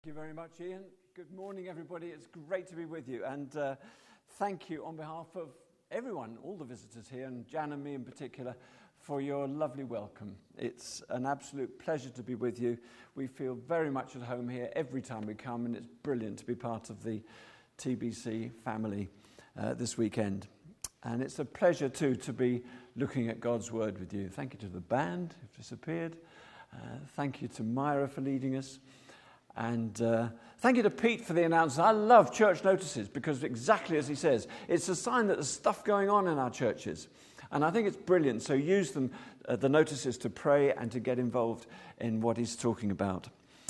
Thank you very much, Ian. Good morning, everybody. It's great to be with you. And thank you on behalf of everyone, all the visitors here, and Jan and me in particular, for your lovely welcome. It's an absolute pleasure to be with you. We feel very much at home here every time we come, and it's brilliant to be part of the TBC family this weekend. And it's a pleasure, too, to be looking at God's Word with you. Thank you to the band who've disappeared. Thank you to Myra for leading us. And thank you to Pete for the announcement. I love church notices because exactly as he says, it's a sign that there's stuff going on in our churches. And I think it's brilliant. So use them, the notices, to pray and to get involved in what he's talking about.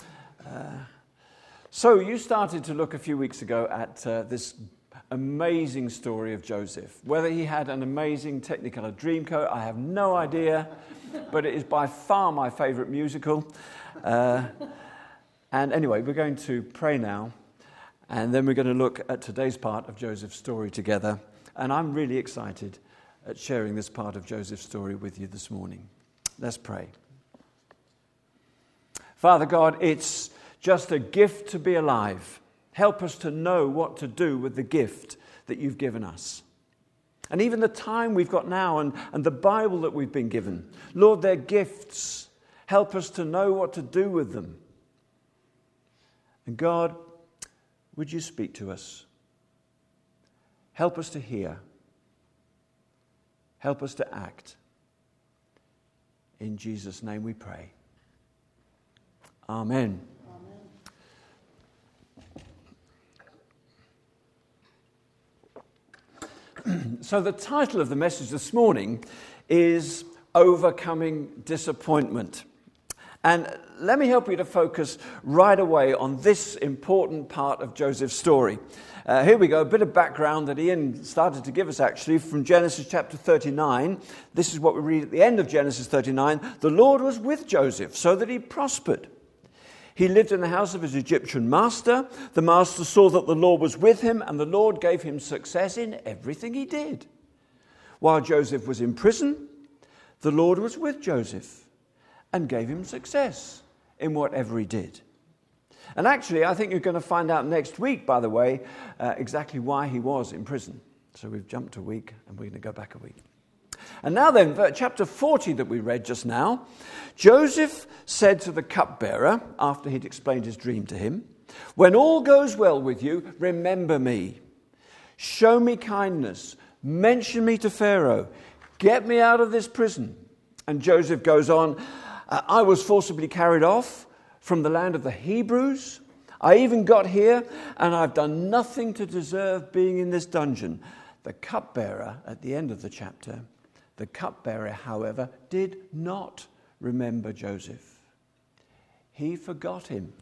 So you started to look a few weeks ago at this amazing story of Joseph. Whether he had an amazing Technicolor Dreamcoat, I have no idea. But it is by far my favourite musical. And anyway, we're going to pray now, and then we're going to look at today's part of Joseph's story together. And I'm really excited at sharing this part of Joseph's story with you this morning. Let's pray. Father God, it's just a gift to be alive. Help us to know what to do with the gift that you've given us. And even the time we've got now and the Bible that we've been given. Lord, they're gifts. Help us to know what to do with them. And God, would you speak to us? Help us to hear. Help us to act. In Jesus' name we pray. Amen. So the title of the message this morning is Overcoming Disappointment. And let me help you to focus right away on this important part of Joseph's story. Here we go, a bit of background that Ian started to give us actually from Genesis chapter 39. This is what we read at the end of Genesis 39. The Lord was with Joseph so that he prospered. He lived in the house of his Egyptian master. The master saw that the Lord was with him, and the Lord gave him success in everything he did. While Joseph was in prison, the Lord was with Joseph and gave him success in whatever he did. And actually, I think you're going to find out next week, by the way, exactly why he was in prison. So we've jumped a week, and we're going to go back a week. And now then, chapter 40 that we read just now, Joseph said to the cupbearer, after he'd explained his dream to him, "When all goes well with you, remember me. Show me kindness. Mention me to Pharaoh. Get me out of this prison." And Joseph goes on, "I was forcibly carried off from the land of the Hebrews. I even got here, and I've done nothing to deserve being in this dungeon." The cupbearer, at the end of the chapter, the cupbearer, however, did not remember Joseph. He forgot him.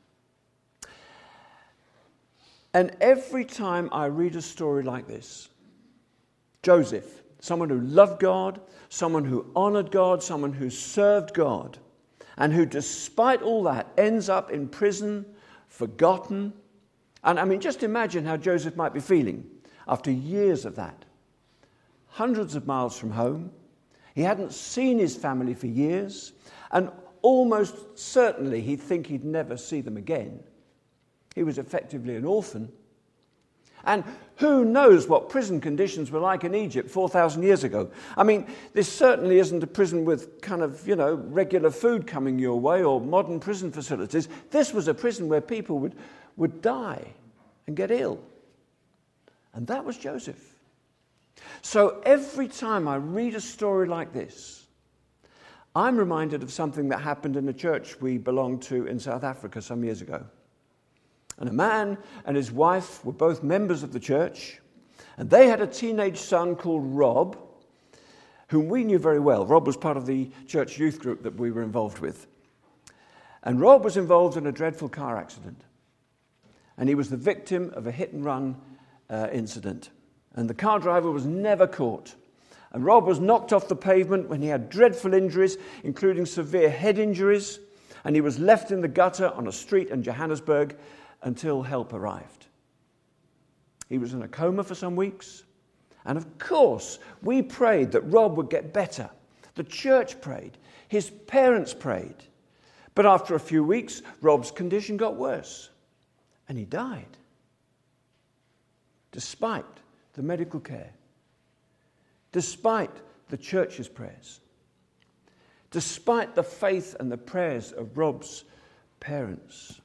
And every time I read a story like this, Joseph, someone who loved God, someone who honored God, someone who served God, and who, despite all that, ends up in prison, forgotten. And I mean, just imagine how Joseph might be feeling after years of that. Hundreds of miles from home. He hadn't seen his family for years, and almost certainly he'd think he'd never see them again. He was effectively an orphan. And who knows what prison conditions were like in Egypt 4,000 years ago. I mean, this certainly isn't a prison with kind of, regular food coming your way or modern prison facilities. This was a prison where people would die and get ill. And that was Joseph. So every time I read a story like this, I'm reminded of something that happened in a church we belonged to in South Africa some years ago. And a man and his wife were both members of the church, and they had a teenage son called Rob, whom we knew very well. Rob was part of the church youth group that we were involved with. And Rob was involved in a dreadful car accident, and he was the victim of a hit-and-run incident. And the car driver was never caught. And Rob was knocked off the pavement when he had dreadful injuries, including severe head injuries, and he was left in the gutter on a street in Johannesburg until help arrived. He was in a coma for some weeks. And of course, we prayed that Rob would get better. The church prayed. His parents prayed. But after a few weeks, Rob's condition got worse, and he died, despite the medical care, despite the church's prayers, despite the faith and the prayers of Rob's parents.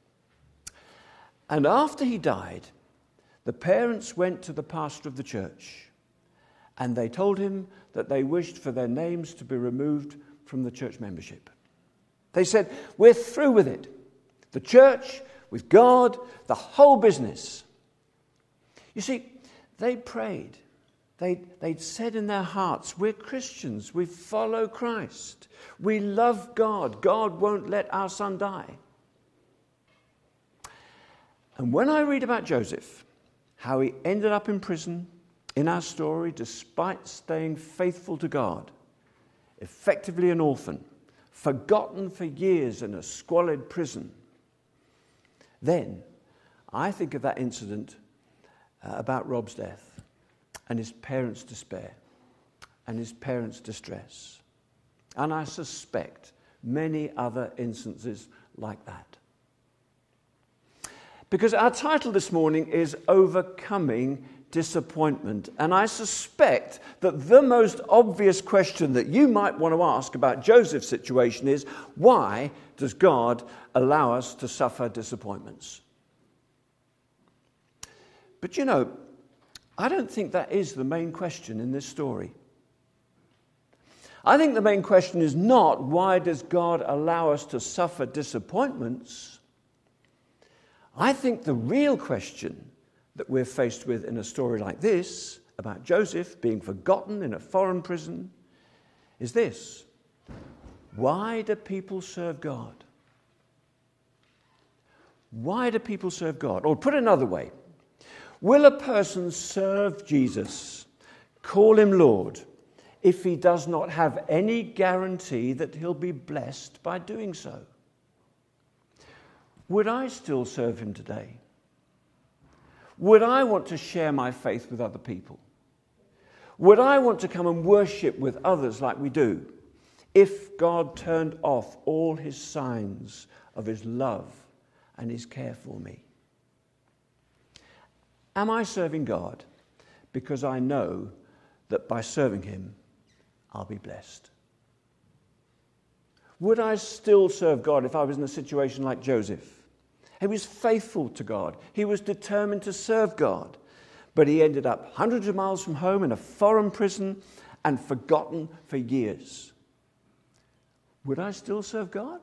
And after he died, the parents went to the pastor of the church, and they told him that they wished for their names to be removed from the church membership. They said, "We're through with it. The church, with God, the whole business." You see, they prayed. They'd said in their hearts, "We're Christians. We follow Christ. We love God. God won't let our son die." And when I read about Joseph, how he ended up in prison in our story despite staying faithful to God, effectively an orphan, forgotten for years in a squalid prison, then I think of that incident about Rob's death and his parents' despair and his parents' distress. And I suspect many other instances like that. Because our title this morning is Overcoming Disappointment. And I suspect that the most obvious question that you might want to ask about Joseph's situation is, why does God allow us to suffer disappointments? But you know, I don't think that is the main question in this story. I think the main question is not, why does God allow us to suffer disappointments? I think the real question that we're faced with in a story like this, about Joseph being forgotten in a foreign prison, is this: why do people serve God? Why do people serve God? Or put another way, will a person serve Jesus, call him Lord, if he does not have any guarantee that he'll be blessed by doing so? Would I still serve him today? Would I want to share my faith with other people? Would I want to come and worship with others like we do, if God turned off all his signs of his love and his care for me? Am I serving God because I know that by serving him, I'll be blessed? Would I still serve God if I was in a situation like Joseph? He was faithful to God. He was determined to serve God. But he ended up hundreds of miles from home in a foreign prison and forgotten for years. Would I still serve God?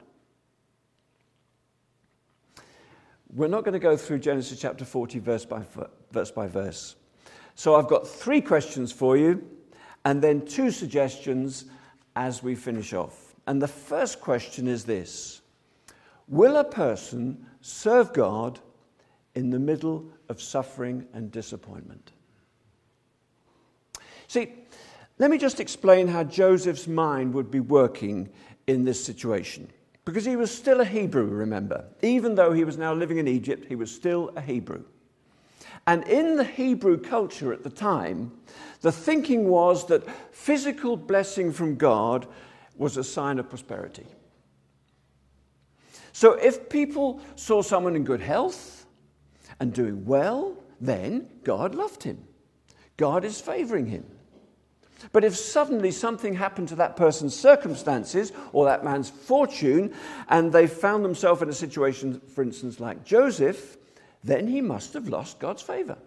We're not going to go through Genesis chapter 40 verse by verse. So I've got 3 questions for you and then 2 suggestions as we finish off. And the first question is this: will a person serve God in the middle of suffering and disappointment? See, let me just explain how Joseph's mind would be working in this situation. Because he was still a Hebrew, remember. Even though he was now living in Egypt, he was still a Hebrew. And in the Hebrew culture at the time, the thinking was that physical blessing from God was a sign of prosperity. So if people saw someone in good health and doing well, then God loved him. God is favoring him. But if suddenly something happened to that person's circumstances or that man's fortune, and they found themselves in a situation, for instance, like Joseph, then he must have lost God's favor.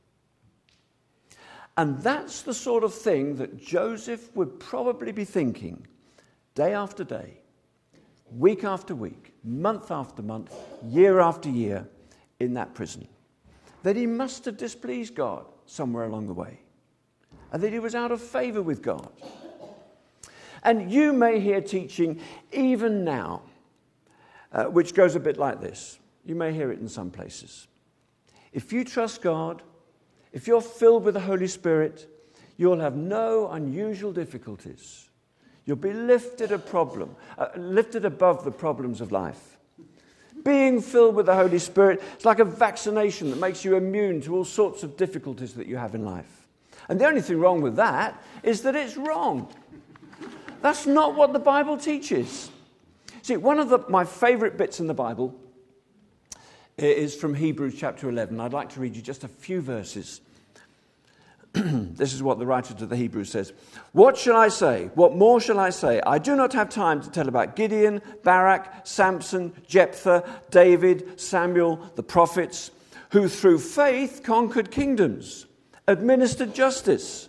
And that's the sort of thing that Joseph would probably be thinking day after day, week after week, month after month, year after year in that prison. That he must have displeased God somewhere along the way. And that he was out of favor with God. And you may hear teaching even now, which goes a bit like this. You may hear it in some places. If you trust God, if you're filled with the Holy Spirit, you'll have no unusual difficulties. You'll be lifted above the problems of life. Being filled with the Holy Spirit is like a vaccination that makes you immune to all sorts of difficulties that you have in life. And the only thing wrong with that is that it's wrong. That's not what the Bible teaches. See, one of my favourite bits in the Bible is from Hebrews chapter 11. I'd like to read you just a few verses. This is what the writer to the Hebrews says. What shall I say? What more shall I say? I do not have time to tell about Gideon, Barak, Samson, Jephthah, David, Samuel, the prophets, who through faith conquered kingdoms, administered justice,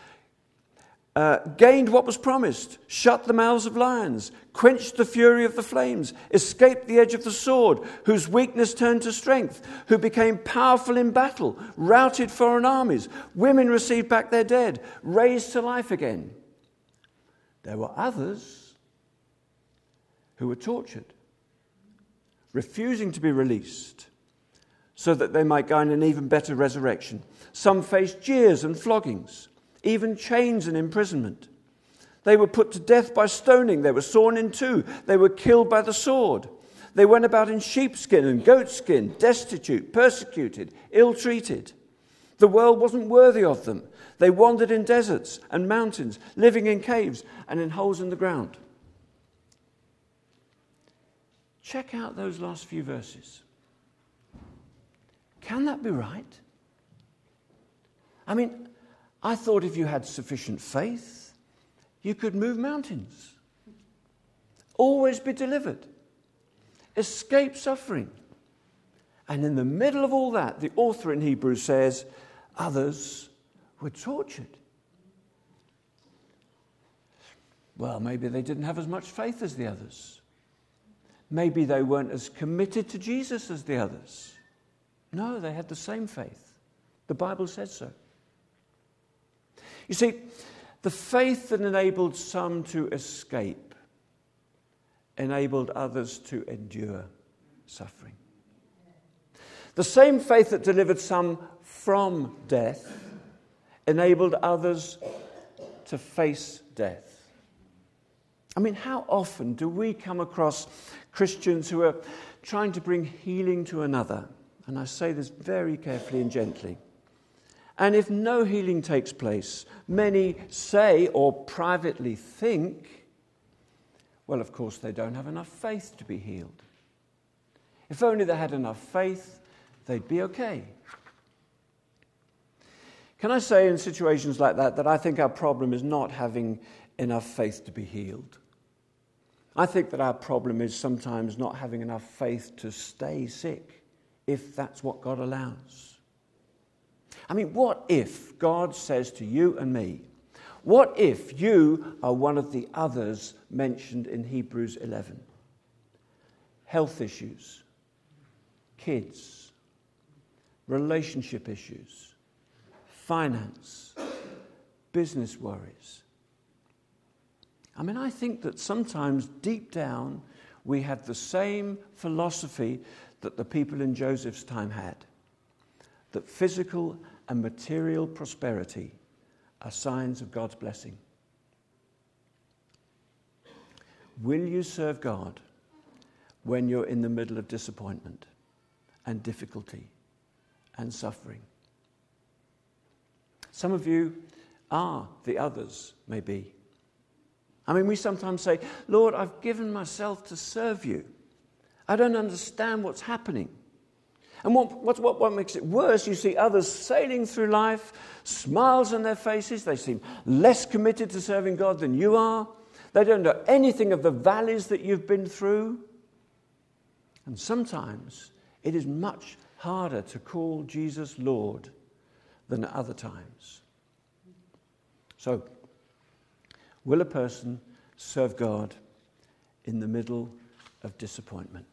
gained what was promised, shut the mouths of lions, quenched the fury of the flames, escaped the edge of the sword, whose weakness turned to strength, who became powerful in battle, routed foreign armies, women received back their dead, raised to life again. There were others who were tortured, refusing to be released, so that they might gain an even better resurrection. Some faced jeers and floggings, even chains and imprisonment. They were put to death by stoning. They were sawn in two. They were killed by the sword. They went about in sheepskin and goatskin, destitute, persecuted, ill-treated. The world wasn't worthy of them. They wandered in deserts and mountains, living in caves and in holes in the ground. Check out those last few verses. Can that be right? I mean, I thought if you had sufficient faith, you could move mountains, always be delivered, escape suffering. And in the middle of all that, the author in Hebrews says, others were tortured. Well, maybe they didn't have as much faith as the others. Maybe they weren't as committed to Jesus as the others. No, they had the same faith. The Bible says so. You see, the faith that enabled some to escape enabled others to endure suffering. The same faith that delivered some from death enabled others to face death. I mean, how often do we come across Christians who are trying to bring healing to another? And I say this very carefully and gently. And if no healing takes place, many say or privately think, well, of course, they don't have enough faith to be healed. If only they had enough faith, they'd be okay. Can I say in situations like that I think our problem is not having enough faith to be healed? I think that our problem is sometimes not having enough faith to stay sick, if that's what God allows. I mean, what if God says to you and me, what if you are one of the others mentioned in Hebrews 11? Health issues, kids, relationship issues, finance, business worries. I mean, I think that sometimes deep down we have the same philosophy that the people in Joseph's time had, that physical and material prosperity are signs of God's blessing. Will you serve God when you're in the middle of disappointment and difficulty and suffering? Some of you are the others, maybe. I mean, we sometimes say, Lord, I've given myself to serve you. I don't understand what's happening. And what makes it worse, you see others sailing through life, smiles on their faces. They seem less committed to serving God than you are. They don't know anything of the valleys that you've been through. And sometimes it is much harder to call Jesus Lord than at other times. So, will a person serve God in the middle of disappointment?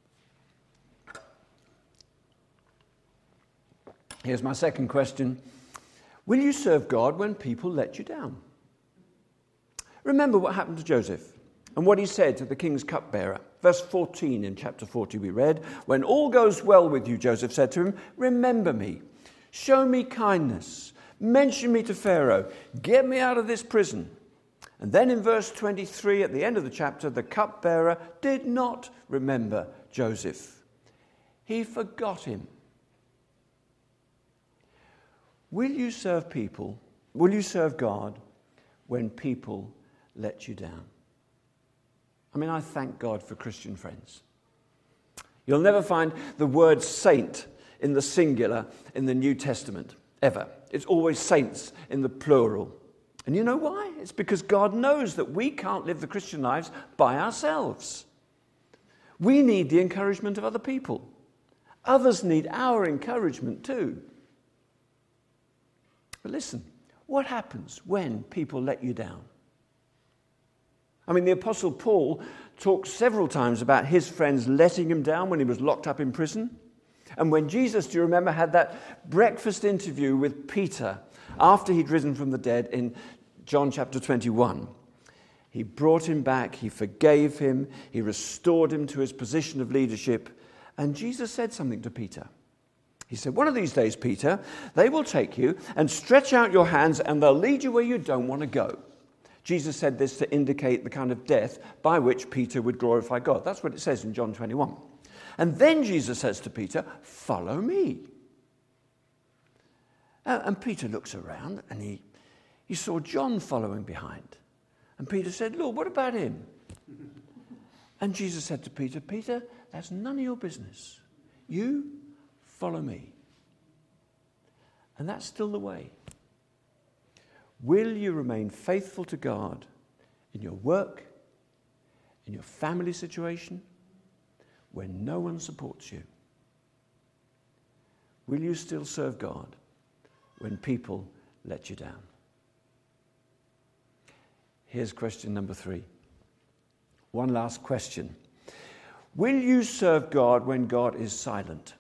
Here's my second question. Will you serve God when people let you down? Remember what happened to Joseph and what he said to the king's cupbearer. Verse 14 in chapter 40 we read, when all goes well with you, Joseph said to him, remember me, show me kindness, mention me to Pharaoh, get me out of this prison. And then in verse 23 at the end of the chapter, the cupbearer did not remember Joseph. He forgot him. Will you serve people? Will you serve God when people let you down? I mean, I thank God for Christian friends. You'll never find the word saint in the singular in the New Testament, ever. It's always saints in the plural. And you know why? It's because God knows that we can't live the Christian lives by ourselves. We need the encouragement of other people. Others need our encouragement too. But listen, what happens when people let you down? I mean, the Apostle Paul talked several times about his friends letting him down when he was locked up in prison. And when Jesus, do you remember, had that breakfast interview with Peter after he'd risen from the dead in John chapter 21. He brought him back, he forgave him, he restored him to his position of leadership. And Jesus said something to Peter. He said, one of these days, Peter, they will take you and stretch out your hands and they'll lead you where you don't want to go. Jesus said this to indicate the kind of death by which Peter would glorify God. That's what it says in John 21. And then Jesus says to Peter, follow me. And Peter looks around and he saw John following behind. And Peter said, Lord, what about him? And Jesus said to Peter, Peter, that's none of your business. You follow me. And that's still the way. Will you remain faithful to God in your work, in your family situation, when no one supports you? Will you still serve God when people let you down? Here's question number 3. One last question. Will you serve God when God is silent?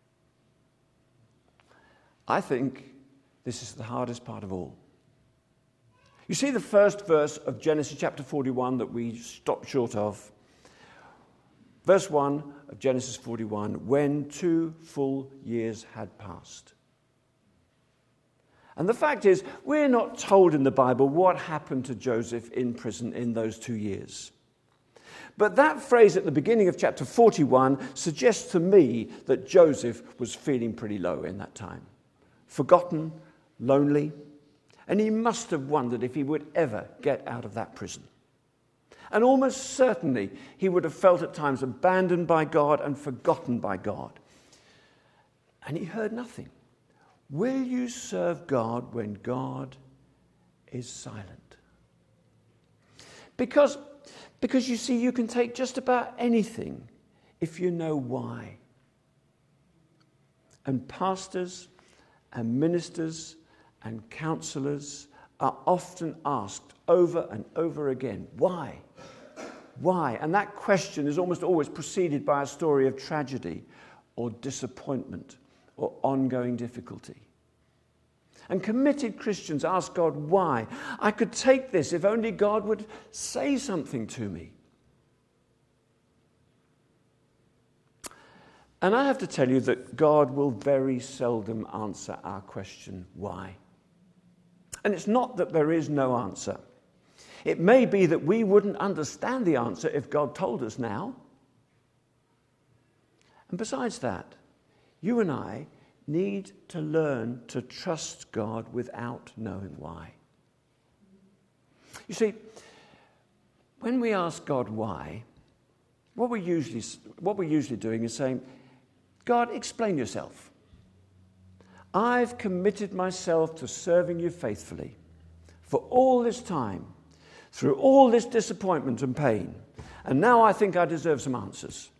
I think this is the hardest part of all. You see the first verse of Genesis chapter 41 that we stopped short of. Verse 1 of Genesis 41, when 2 full years had passed. And the fact is, we're not told in the Bible what happened to Joseph in prison in those 2 years. But that phrase at the beginning of chapter 41 suggests to me that Joseph was feeling pretty low in that time. Forgotten, lonely, and he must have wondered if he would ever get out of that prison. And almost certainly he would have felt at times abandoned by God and forgotten by God. And he heard nothing. Will you serve God when God is silent? Because you see, you can take just about anything if you know why. And pastors and ministers and counselors are often asked over and over again, why? Why? And that question is almost always preceded by a story of tragedy or disappointment or ongoing difficulty. And committed Christians ask God, why? I could take this if only God would say something to me. And I have to tell you that God will very seldom answer our question, why? And it's not that there is no answer. It may be that we wouldn't understand the answer if God told us now. And besides that, you and I need to learn to trust God without knowing why. You see, when we ask God why, what we're usually doing is saying, God, explain yourself. I've committed myself to serving you faithfully for all this time, through all this disappointment and pain, and now I think I deserve some answers.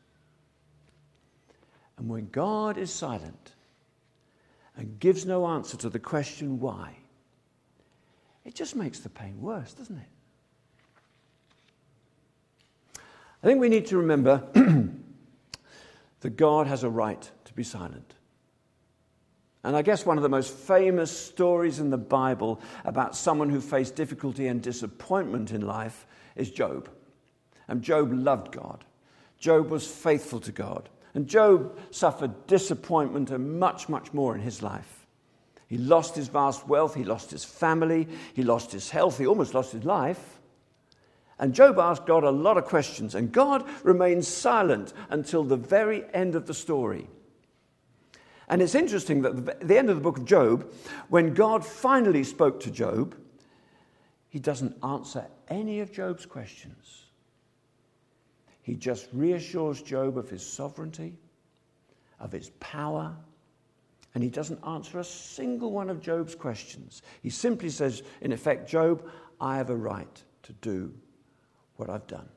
And when God is silent and gives no answer to the question why, it just makes the pain worse, doesn't it? I think we need to remember that God has a right to be silent. And I guess one of the most famous stories in the Bible about someone who faced difficulty and disappointment in life is Job. And Job loved God. Job was faithful to God. And Job suffered disappointment and much, much more in his life. He lost his vast wealth, he lost his family, he lost his health, he almost lost his life. And Job asked God a lot of questions, and God remained silent until the very end of the story. And it's interesting that at the end of the book of Job, when God finally spoke to Job, he doesn't answer any of Job's questions. He just reassures Job of his sovereignty, of his power, and he doesn't answer a single one of Job's questions. He simply says, in effect, Job, I have a right to do what I've done.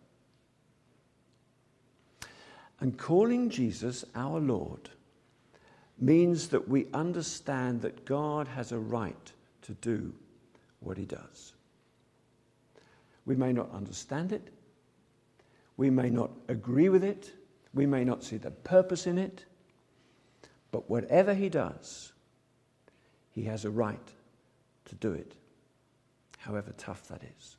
And calling Jesus our Lord means that we understand that God has a right to do what he does. We may not understand it. We may not agree with it. We may not see the purpose in it. But whatever he does, he has a right to do it, however tough that is.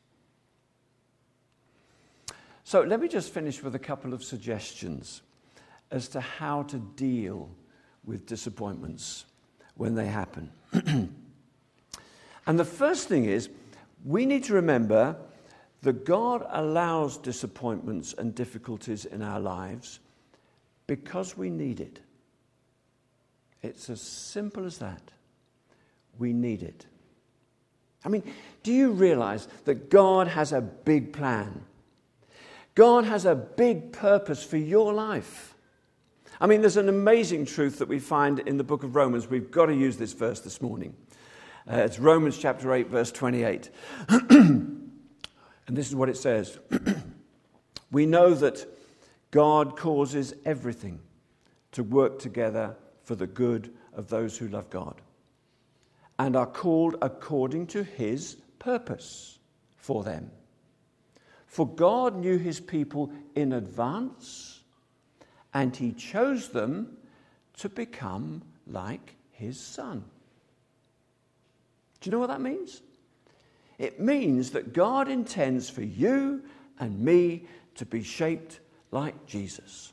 So let me just finish with a couple of suggestions as to how to deal with disappointments when they happen. And the first thing is, we need to remember that God allows disappointments and difficulties in our lives because we need it. It's as simple as that. We need it. I mean, do you realize that God has a big plan? God has a big purpose for your life. I mean, there's an amazing truth that we find in the book of Romans. We've got to use this verse this morning. It's Romans chapter 8, verse 28. And this is what it says. We know that God causes everything to work together for the good of those who love God and are called according to his purpose for them. For God knew his people in advance, and he chose them to become like his Son. Do you know what that means? It means that God intends for you and me to be shaped like Jesus.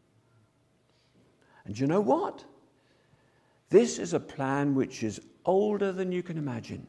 And you know what? This is a plan which is older than you can imagine.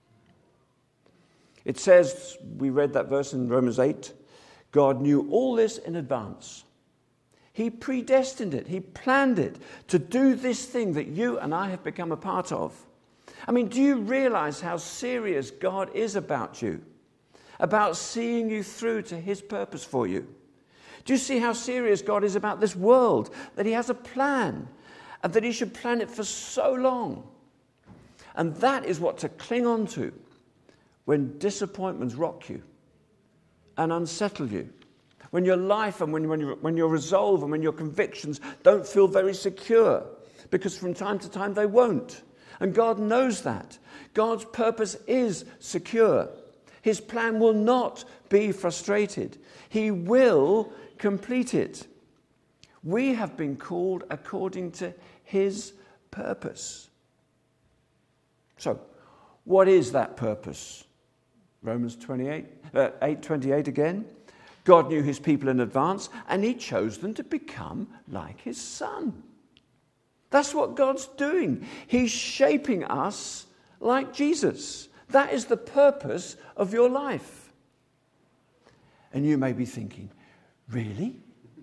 It says, we read that verse in Romans 8, God knew all this in advance. He predestined it. He planned it to do this thing that you and I have become a part of. I mean, do you realize how serious God is about you? About seeing you through to his purpose for you? Do you see how serious God is about this world? That he has a plan and that he should plan it for so long. And that is what to cling on to when disappointments rock you and unsettle you. When your life and when your resolve and when your convictions don't feel very secure. Because from time to time they won't. And God knows that. God's purpose is secure. His plan will not be frustrated. He will complete it. We have been called according to his purpose. So, what is that purpose? Romans 8:28 again. God knew his people in advance, and he chose them to become like his Son. That's what God's doing. He's shaping us like Jesus. That is the purpose of your life. And you may be thinking, really?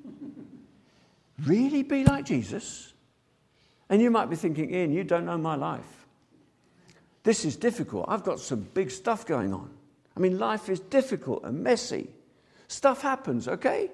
Really be like Jesus? And you might be thinking, Ian, you don't know my life. This is difficult. I've got some big stuff going on. I mean, life is difficult and messy. Stuff happens, okay?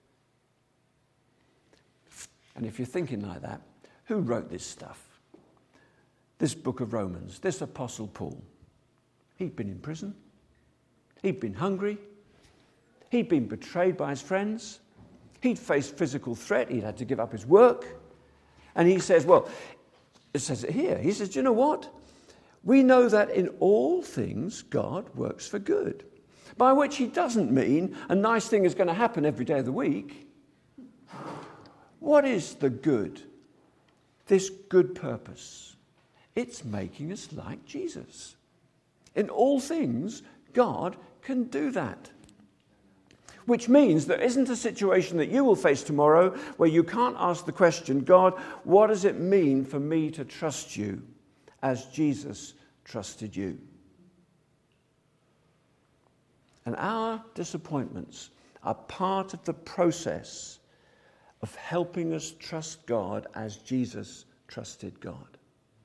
And if you're thinking like that, who wrote this stuff? This book of Romans, this Apostle Paul. He'd been in prison. He'd been hungry. He'd been betrayed by his friends. He'd faced physical threat. He'd had to give up his work. And he says, well, it says it here. He says, do you know what? We know that in all things God works for good. By which he doesn't mean a nice thing is going to happen every day of the week. What is the good? This good purpose. It's making us like Jesus. In all things, God can do that. Which means there isn't a situation that you will face tomorrow where you can't ask the question, God, what does it mean for me to trust you as Jesus trusted you? And our disappointments are part of the process of helping us trust God as Jesus trusted God.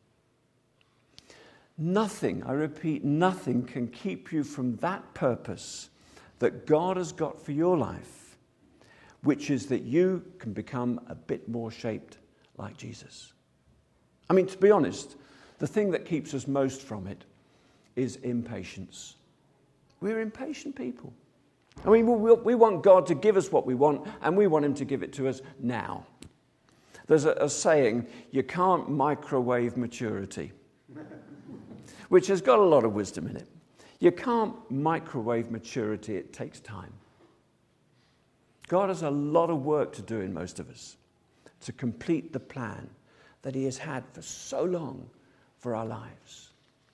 Nothing, I repeat, nothing can keep you from that purpose that God has got for your life which is that you can become a bit more shaped like Jesus. I mean, to be honest, the thing that keeps us most from it is impatience. We're impatient people. I mean, we want God to give us what we want, and we want him to give it to us now. There's a saying, you can't microwave maturity, which has got a lot of wisdom in it. You can't microwave maturity, it takes time. God has a lot of work to do in most of us to complete the plan that he has had for so long for our lives.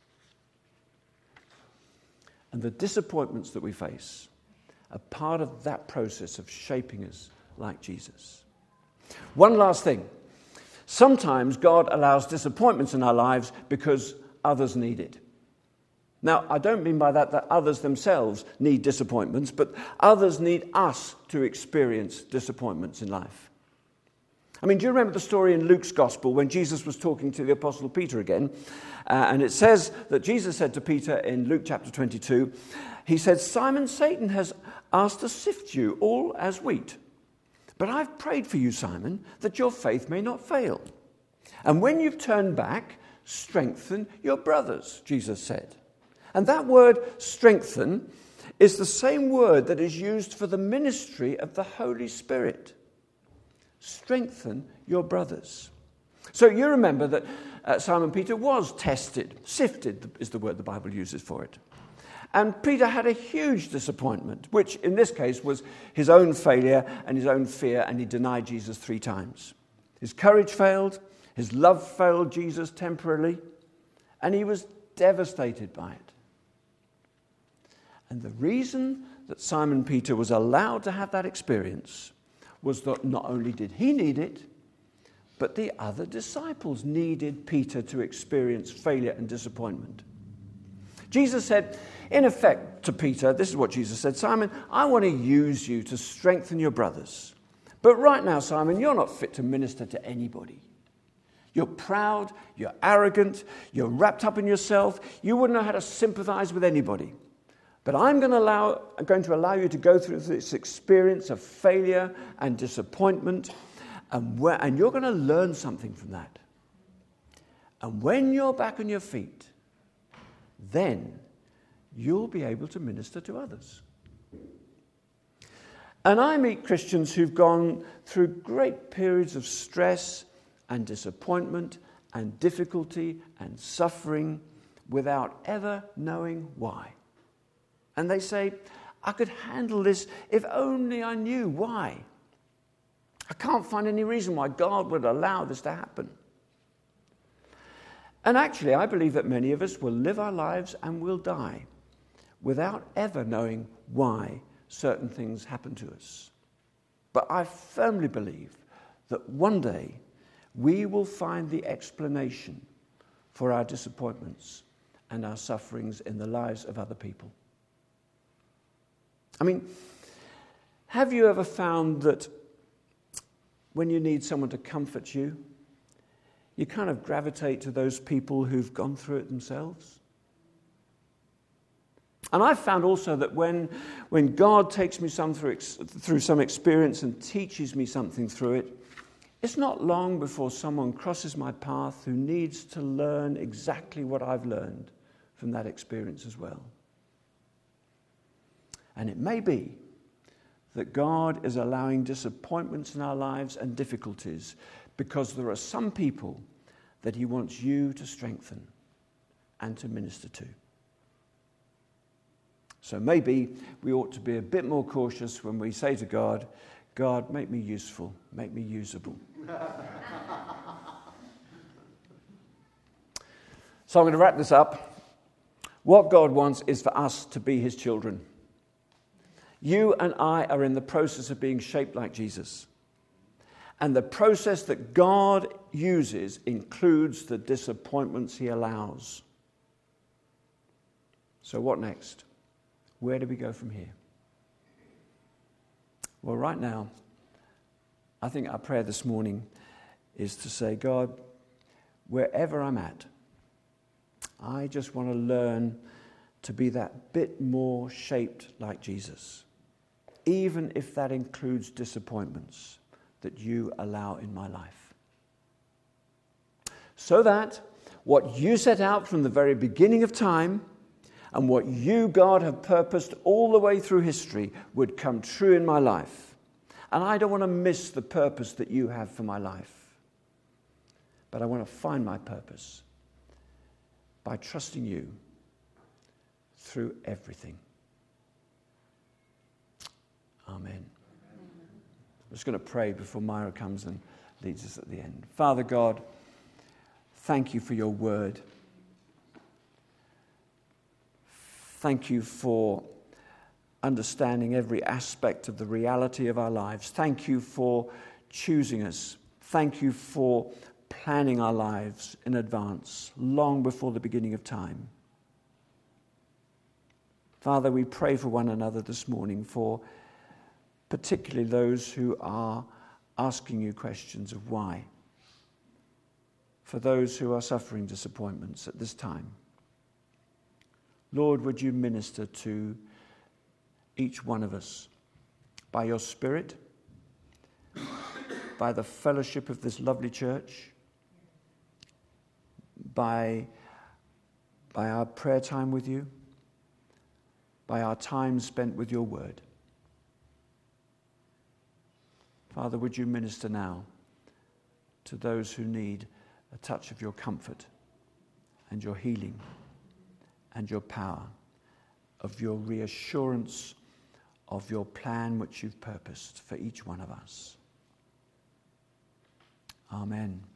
And the disappointments that we face are part of that process of shaping us like Jesus. One last thing. Sometimes God allows disappointments in our lives because others need it. Now, I don't mean by that others themselves need disappointments, but others need us to experience disappointments in life. I mean, do you remember the story in Luke's Gospel when Jesus was talking to the Apostle Peter again? And it says that Jesus said to Peter in Luke chapter 22, he said, Simon, Satan has asked to sift you all as wheat. But I've prayed for you, Simon, that your faith may not fail. And when you've turned back, strengthen your brothers, Jesus said. And that word, strengthen, is the same word that is used for the ministry of the Holy Spirit. Strengthen your brothers. So you remember that Simon Peter was tested. Sifted is the word the Bible uses for it. And Peter had a huge disappointment, which in this case was his own failure and his own fear, and he denied Jesus 3 times. His courage failed, his love failed Jesus temporarily, and he was devastated by it. And the reason that Simon Peter was allowed to have that experience was that not only did he need it, but the other disciples needed Peter to experience failure and disappointment. Jesus said, in effect, to Peter, this is what Jesus said, Simon, I want to use you to strengthen your brothers. But right now, Simon, you're not fit to minister to anybody. You're proud, you're arrogant, you're wrapped up in yourself, you wouldn't know how to sympathize with anybody. But I'm going to allow you to go through this experience of failure and disappointment, and you're going to learn something from that. And when you're back on your feet, then you'll be able to minister to others. And I meet Christians who've gone through great periods of stress and disappointment and difficulty and suffering without ever knowing why. And they say, I could handle this if only I knew why. I can't find any reason why God would allow this to happen. And actually, I believe that many of us will live our lives and will die without ever knowing why certain things happen to us. But I firmly believe that one day we will find the explanation for our disappointments and our sufferings in the lives of other people. I mean, have you ever found that when you need someone to comfort you, you kind of gravitate to those people who've gone through it themselves? And I've found also that when God takes me through some experience and teaches me something through it, it's not long before someone crosses my path who needs to learn exactly what I've learned from that experience as well. And it may be that God is allowing disappointments in our lives and difficulties because there are some people that he wants you to strengthen and to minister to. So maybe we ought to be a bit more cautious when we say to God, God, make me useful, make me usable. So I'm going to wrap this up. What God wants is for us to be his children. You and I are in the process of being shaped like Jesus. And the process that God uses includes the disappointments he allows. So what next? Where do we go from here? Well, right now, I think our prayer this morning is to say, God, wherever I'm at, I just want to learn to be that bit more shaped like Jesus. even if that includes disappointments that you allow in my life. So that what you set out from the very beginning of time and what you, God, have purposed all the way through history would come true in my life. And I don't want to miss the purpose that you have for my life. But I want to find my purpose by trusting you through everything. Amen. I'm just going to pray before Myra comes and leads us at the end. Father God, thank you for your word. Thank you for understanding every aspect of the reality of our lives. Thank you for choosing us. Thank you for planning our lives in advance, long before the beginning of time. Father, we pray for one another this morning, for particularly those who are asking you questions of why, for those who are suffering disappointments at this time. Lord, would you minister to each one of us by your Spirit, by the fellowship of this lovely church, by our prayer time with you, by our time spent with your word. Father, would you minister now to those who need a touch of your comfort and your healing and your power, of your reassurance of your plan which you've purposed for each one of us. Amen.